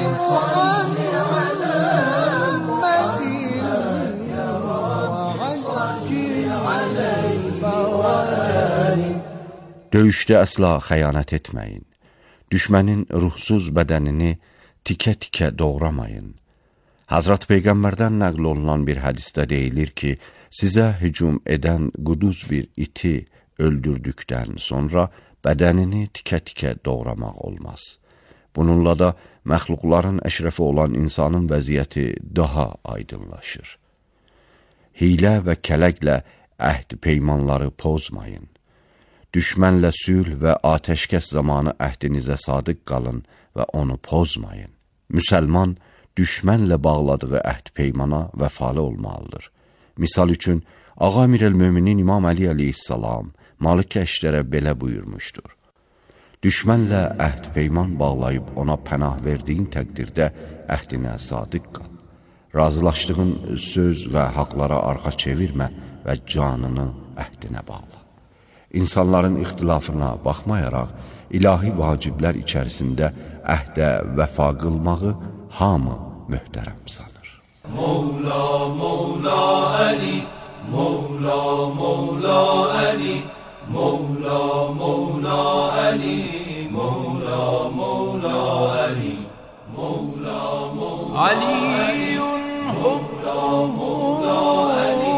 Döyüşdə əsla xəyanət etməyin. Düşmənin ruhsuz bədənini tikə-tikə doğramayın. Hazrat Peyğəmbərdən nəql olunan bir hədisdə deyilir ki, sizə hücum edən quduz bir iti öldürdükdən sonra bədənini tikə-tikə doğramaq olmaz. Bununla da məxluqların əşrəfi olan insanın vəziyyəti daha aydınlaşır. Hilə və kələklə əhd peymanları pozmayın. Düşmənlə sülh və atəşkəs zamanı əhdinizə sadiq qalın və onu pozmayın. Müsəlman düşmənlə bağladığı əhd peymana vəfalı olmalıdır. Misal üçün, Ağa Əmirəl-Möminin İmam Əli əleyhissalam Malikə işlərə belə buyurmuşdur. Düşmənlə əhd peyman bağlayıb ona pənah verdiyin təqdirdə əhdinə sadiq qal. Razılaşdığın söz və haqlara arxa çevirmə və canını əhdinə bağla. İnsanların ixtilafına baxmayaraq, ilahi vaciblər içərisində əhdə vəfa qılmağı hamı möhtərəm sanır. Mevla, Mevla Ali, Mevla, Mevla Ali, Mevla, Mevla Ali, Mevla, Mevla Ali, Mevla, Mevla Aliyun hubbuhu Ali,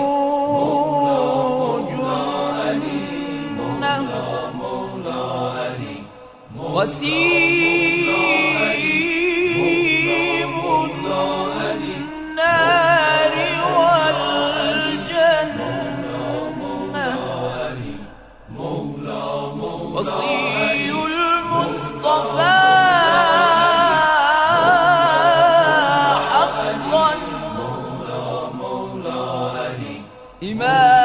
وسيم النار والجنة وصي المصطفى حقا إمام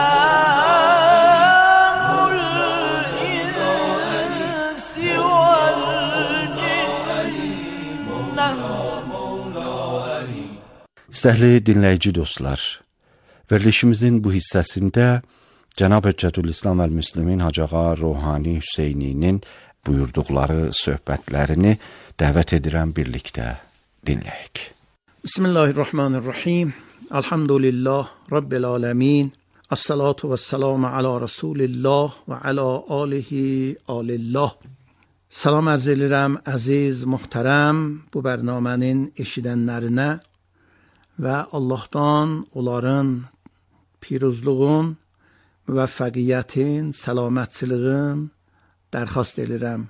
İstəhli dinləyici dostlar, verilişimizin bu hissəsində Cənab Hüccətülislam əl-Müslimin Hacı Ağa Ruhani Hüseyninin buyurduqları söhbətlərini dəvət edirəm birlikdə dinləyək. Bismillahirrahmanirrahim. Elhamdülillah Rabbil alemin. As-salatu vəs-salamu ala Rasulillah və ala alihi alillah. Salam ərz edirəm əziz, muhterəm bu bərnamənin eşidənlərinə və Allahdan onların piruzluğun, müvəffəqiyyətin, səlamətçiliğin dərxast edirəm.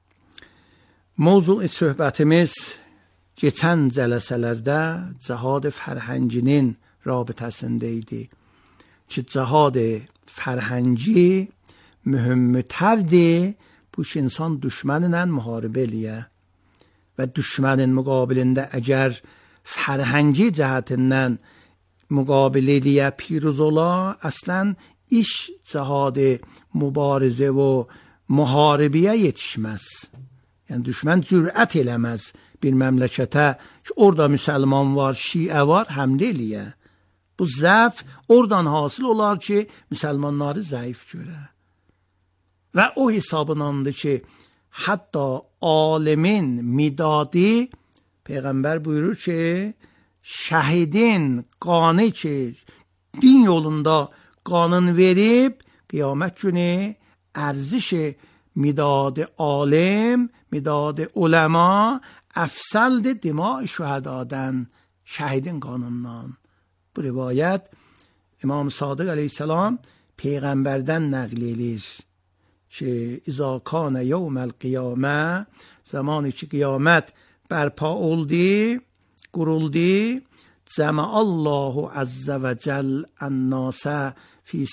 Mövzu söhbətimiz keçən cələsələrdə cihad fərhənginin rabitəsində idi ki, cihad fərhəngi mühümmütərdir bu ki, insan düşmənlə müharibə eləyə və düşmənin müqabilində əgər fərhəngi cəhətindən müqabilə eləyə piruz ola, əslən iş cihad mübarizə və müharibəyə yetişməz. Yəni düşmən cürət eləməz bir məmləkətə ki, orada müsəlman var, şiə var, həmlə eləyə. Bu zəf oradan hasıl olar ki, müsəlmanları zəif görə. Və o hesabınandır ki, hətta alimin midadi, Peyğəmbər buyurur ki, şəhidin qanı ki, din yolunda qanın verib, qiyamət günü ərzişi midad alim, midad uləma, əfsəldir dimai şühədadən, şəhidin qanından. Bu rivayət İmam Sadiq əleyhissalam Peyğəmbərdən nəql edir ki, İza kanə yevməl qiyamə, zamanı ki qiyamət bərpa oldu, quruldu, cəmə Allahu əzzə və cəl ən-nasə fi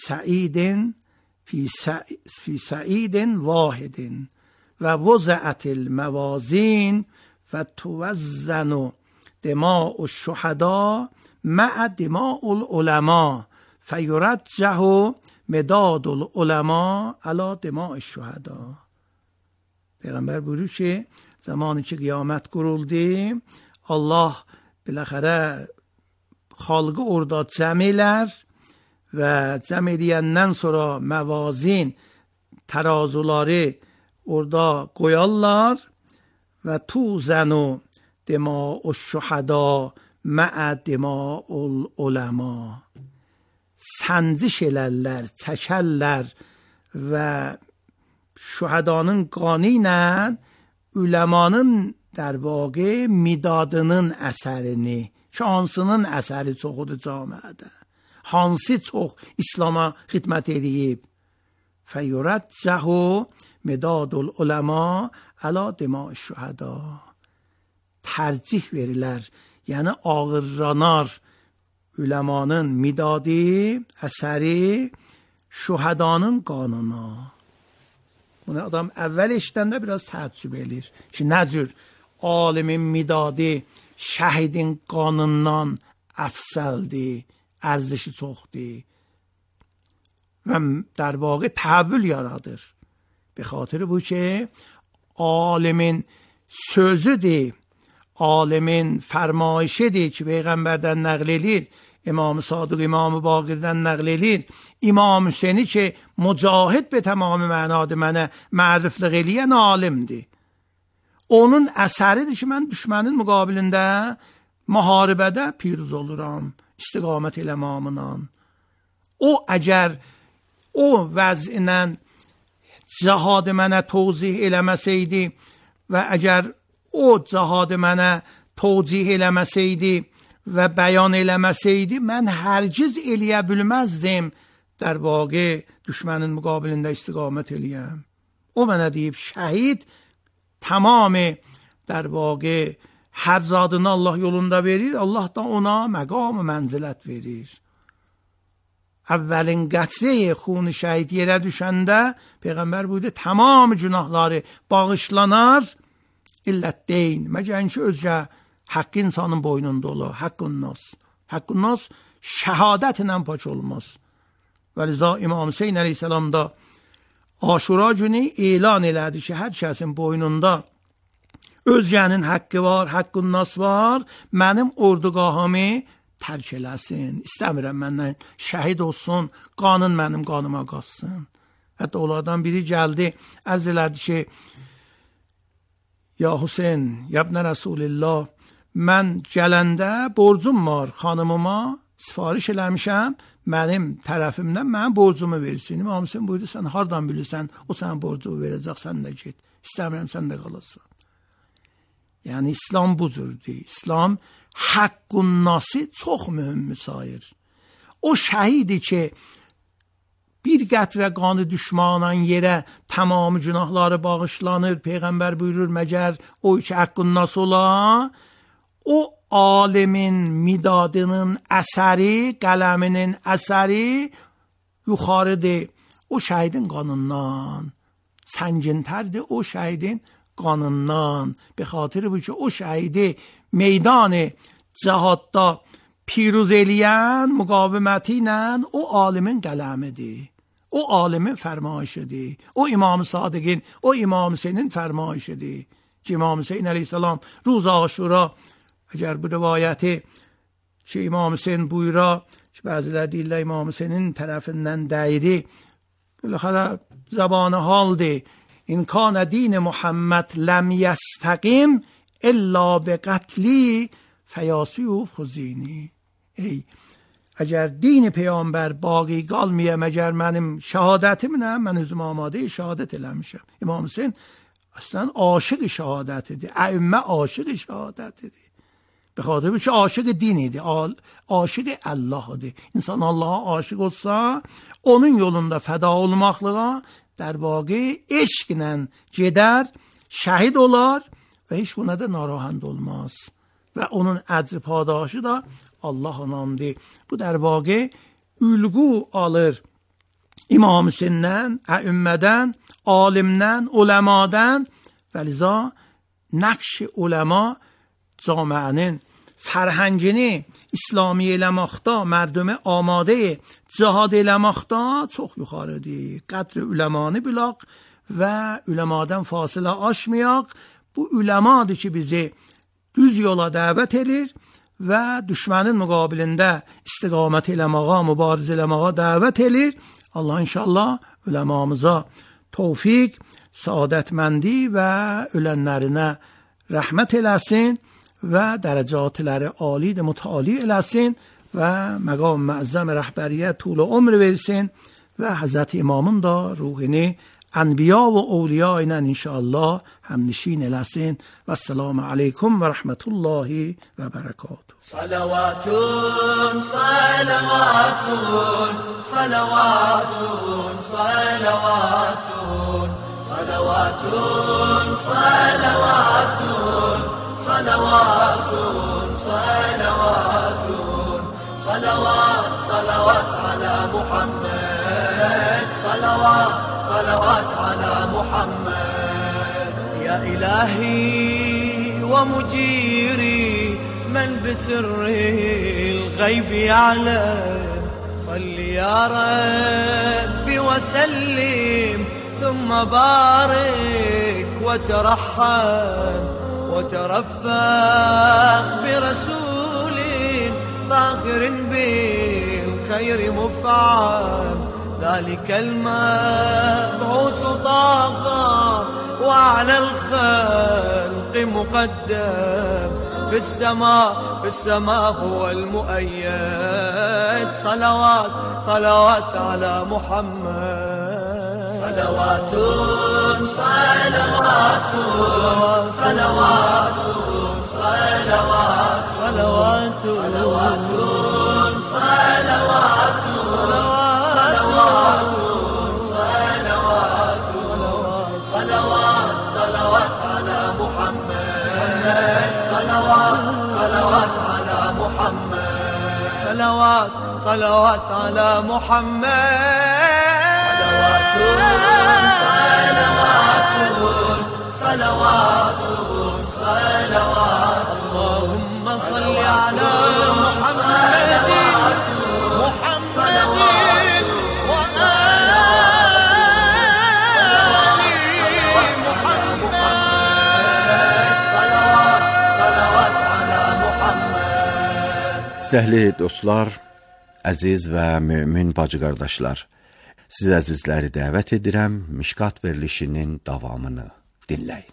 səidin vahidin və vəzəətil məvazin və tuvəzzənu dima'u şühəda مع دماء العلماء فیرجح مداد العلماء علی دماء الشهداء. پیغمبر buyurur ki, zamanı ki qiyamət quruldu, Allah biləxərə xalqı orada cəm elər və cəm edəndən sonra məvazin, tərazuları orada qoyarlar və tuzənu dima'u şühəda مع دماء العلماء سنجش elərlər, çəkərlər və şühədanın qanı ilə üləmanın dərvaqə midadının əsərini, şansının əsəri çoxudur camiədə. Hansı çox İslama xidmət edib. Fəyurəcəhu midadul uləma əla dimai şühəda. Tərcih verirlər. Yəni ağırlanar üləmanın midadi, əsəri, şühədanın qanına. Bunu adam əvvəl eşidəndə biraz təəccüb edir ki, nə cür alimin midadi şəhidin qanından əfsəldir, ərzişi çoxdur və در واقع təhavül yaradır. به خاطر bu ki, alimin sözüdür, alimin fərmayişidir ki, Peyğəmbərdən nəql edir, İmam-ı Sadiq, İmam-ı Baqirdən nəql edir, İmam Hüseyni ki, mücahid be tamamı mənadır, mənə məriflik eləyən alimdir. Onun əsəridir ki, mən düşmənin müqabilində, müharibədə piruz oluram, istiqamət eləmamla. O, əgər o vəz'inə cihadı mənə tozih eləməsəydi və əgər o cihadı mənə tozih eləməsəydi və bəyan eləməsəydi, mən hərgiz eləyə bilməzdim در واقع düşmənin müqabilində istiqamət eləyəm. O mənə deyib, şəhid tamam در واقع hər zadını Allah yolunda verir, Allah da ona məqam mənzilət verir. Əvvəlin qətrəyi xun şəhid yerə düşəndə Peyğəmbər buyurdu, tamam günahları bağışlanar, illət deyin, məgər ki özgə haqqı insanın boynunda ola, haqqın nas. Haqqın nas şəhadət ilə pak olmaz. Və liza İmam Hüseyin əleyhissalam da Aşura günü elan elədi ki, hər kəsin boynunda özgənin haqqı var, haqqın nas var, mənim ordugahımı tərk eləsin. İstəmirəm məndən şəhid olsun, qanın mənim qanıma qaçsın. Hətta onlardan biri gəldi, ərz elədi ki, ya Hüseyin, yabnə Rasulillah, mən gələndə borcum var xanımıma, sifariş eləmişəm, mənim tərəfimdən mənim borcumu versin. İmam Hüseyin buyurdu, sən hardan bilirsən, o sən borcumu verəcək, sən də get. İstəmirəm, sən də qalasın. Yəni, İslam bu cürdür. İslam haqqun nası çox mühüm sayır. O şəhidi ki, bir qətrə qanı düşmanan yerə tamamı günahları bağışlanır, Peyğəmbər buyurur, məgər o ki haqqun nas ola, o alimin midadının əsəri, qələminin əsəri yuxarıdır. O şəhidin qanından, səngintərdir o şəhidin qanından. Be xatir bu ki, o şəhidi meydanı cihadda piruz eləyən müqaviməti ilə o alimin qələmidir. O alimin fərmayişidir. O İmam-ı Sadiqin, o İmam Hüseynin fərmayişidir. ki İmam Hüseyin aleyhisselam روز عاشورا اگر bu rivayeti ki İmam Hüseyin buyura ki bəzilər deyirlər İmam Hüseynin tərəfindən dəyiri بالاخره زبان haldir in kana din Muhammed lem yestaqim illa bi qatli feyasiu khuzini ey اگر دین پیامبر باقی qalmaya مگر mənim şəhadətimlə mən özüm amadə şəhadət eləmişəm. İmam Hüseyin اصلا عاشق şəhadətidir. Əimmə aşiq şəhadətidir. به خاطر که عاشق dinidir, aşiq Allah'dır. İnsan Allah'a aşiq olsa, onun yolunda fəda olmaqlığa در واقع eşqlə gedər, şəhid olar və heç buna da narahat olmaz. Və onun əcr padaşı da Allah anamdır. Bu در واقع ülgü alır İmam Hüseyin'dən, əimmədən, alimdən, uləmadan və liza nəqş uləma camiənin فرهنگini İslami eləmaqda, mərdumi amadə cihad eləmaqda çox yuxarıdır. Qədr üləmanı bilaq və üləmadan fasilə aşmayaq. Bu üləmadır ki, bizi düz yola dəvət edir və düşmənin müqabilində istiqamət eləməğa, mübarizə eləməğa dəvət edir. Allah inşallah üləmamıza tövfiq, saadətməndi və ölənlərinə rəhmət eləsin və dərəcatləri ali də mütəali eləsin və məqam məəzzəm rəhbəriyyət طول ömr versin və Həzrət İmamın da ruhini Enbiya və Evliya ilə inşallah həmnişin eləsin. Və səlamu aleykum və rəhmətullahi və bərəkatuhu. Salavatun, salavatun, salavatun, salavatun, salavatun, salavatun, salavatun, salavatun, salavat, salavat ala Muhammed, salavat, salavat ala Muhammed. Ya ilahi ve mujiri من بسر الغيب يعلم صل يا ربي وسلم ثم بارك وترحم وترفق برسول طاهر بالخير مفعم ذلك المبعوث طه وعلى الخلق مقدم في السماء هو المؤيد صلوات صلوات على محمد صلوات صلوات صلوات صلوات صلوات صلوات صلوات صلوات صلوات صلوات على محمد صلوات صلوات على محمد صلوات صلوات على محمد صلوات صلوات صلوات اللهم صل على محمد İstəhli dostlar, əziz və mümin bacı qardaşlar, siz əzizləri dəvət edirəm, Mişkat verilişinin davamını dinləyin.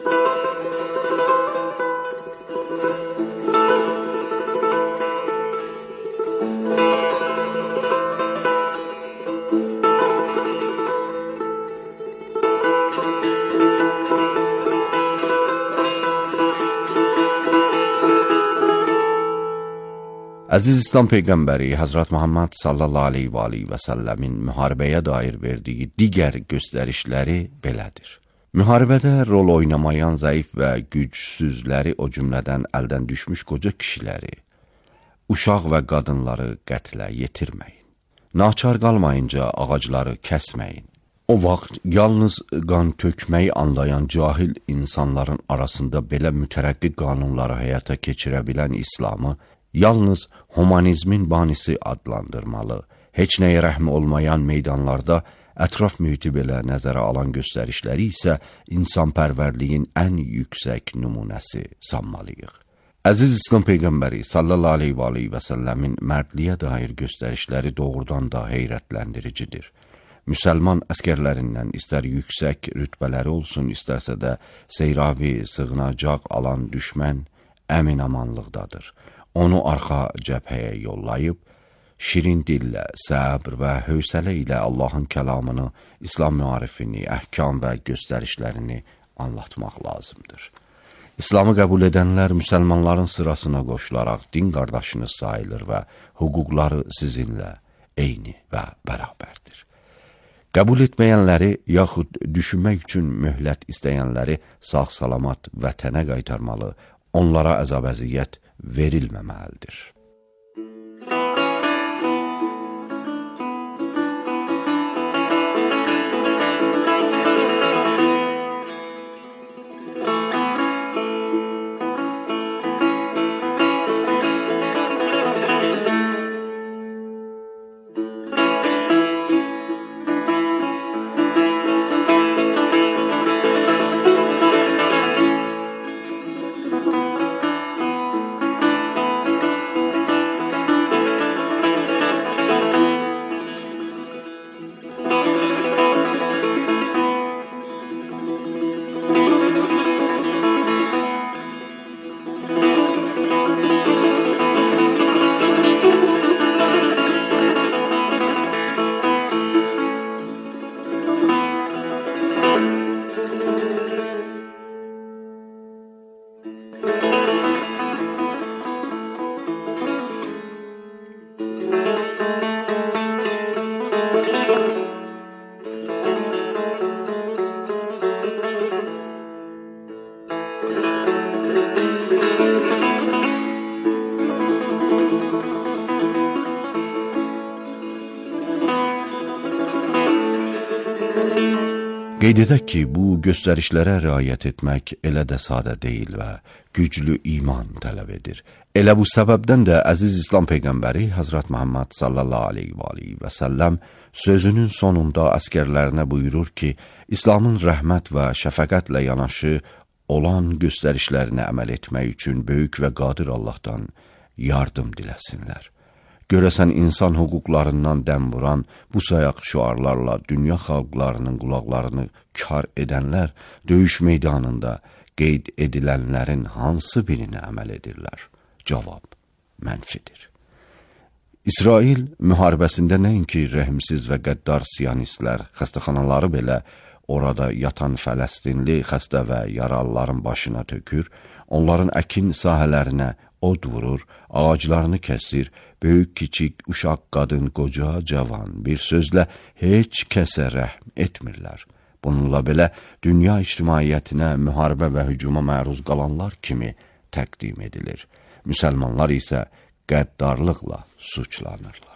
Əziz İslam Peyğəmbəri Həzrət Muhammed sallallahu aleyhi və səlləmin müharibəyə dair verdiyi digər göstərişləri belədir. Müharibədə rol oynamayan zəif və gücsüzləri, o cümlədən əldən düşmüş qoca kişiləri, uşaq və qadınları qətlə yetirməyin. Naçar qalmayınca ağacları kəsməyin. O vaxt yalnız qan tökməyi anlayan cahil insanların arasında belə mütərəqqi qanunları həyata keçirə bilən İslamı yalnız humanizmin banisi adlandırmalı, heç nəyə rəhm olmayan meydanlarda ətraf mühiti belə nəzərə alan göstərişləri isə insanpərvərliyin ən yüksək nümunəsi sanmalıyıq. Əziz İslam Peyğəmbəri sallallahu aleyhi və səlləmin mərdliyə dair göstərişləri doğrudan da heyrətləndiricidir. Müsəlman əskərlərindən istər yüksək rütbələri olsun, istərsə də seyravi, sığınacaq alan düşmən əmin-amanlıqdadır. Onu arxa cəbhəyə yollayıb, şirin dillə, səbr və hövsələ ilə Allahın kəlamını, İslam müarifini, əhkam və göstərişlərini anlatmaq lazımdır. İslamı qəbul edənlər müsəlmanların sırasına qoşularaq din qardaşınız sayılır və hüquqları sizinlə eyni və bərabərdir. Qəbul etməyənləri yaxud düşünmək üçün möhlət istəyənləri sağ-salamat vətənə qaytarmalı, onlara əzab-əziyyət verilməməlidir. Qeyd edək ki, bu göstərişlərə riayət etmək elə də sadə deyil və güclü iman tələb edir. Elə bu səbəbdən də əziz İslam Peyğəmbəri Həzrət Muhammed sallallahu aleyhi və səlləm sözünün sonunda əskərlərinə buyurur ki, İslamın rəhmət və şəfəqətlə yanaşı olan göstərişlərinə əməl etmək üçün böyük və qadir Allahdan yardım diləsinlər. Görəsən insan hüquqlarından dəm vuran bu sayaq şüarlarla dünya xalqlarının qulaqlarını kar edənlər döyüş meydanında qeyd edilənlərin hansı birinə əməl edirlər? Cavab mənfidir. İsrail müharibəsində nəinki rəhimsiz və qəddar siyonistlər xəstəxanaları belə orada yatan Fələstinli xəstə və yaralıların başına tökür, onların əkin sahələrinə od vurur, ağaclarını kəsir, böyük, kiçik, uşaq, qadın, qoca, cavan, bir sözlə heç kəsə rəhm etmirlər. Bununla belə dünya ictimaiyyətinə müharibə və hücuma məruz qalanlar kimi təqdim edilir. Müsəlmanlar isə qəddarlıqla suçlanırlar.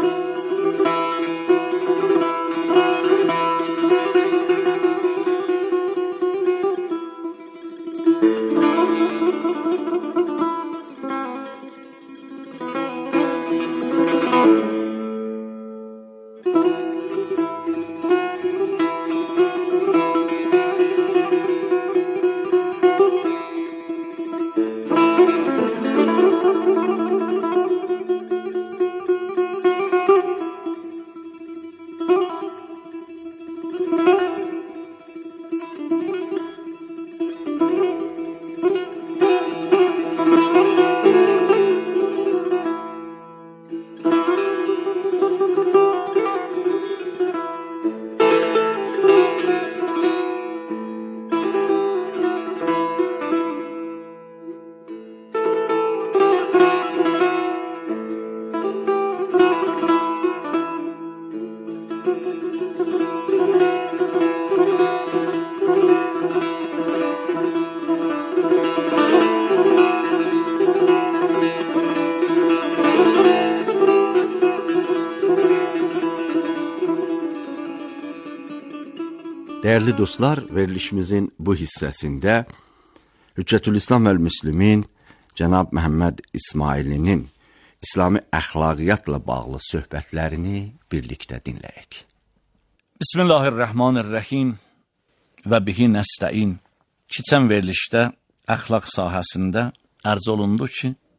Dəyərli dostlar, verilişimizin bu hissəsində Hüccətülislam vəl-Müslimin Cənab Məhəmməd İsmailinin İslami əxlaqiyyatla bağlı söhbətlərini birlikdə dinləyək. Bismillahirrahmanirrahim və bihi nəstəin. Keçən verilişdə əxlaq sahəsində ərz olundu ki,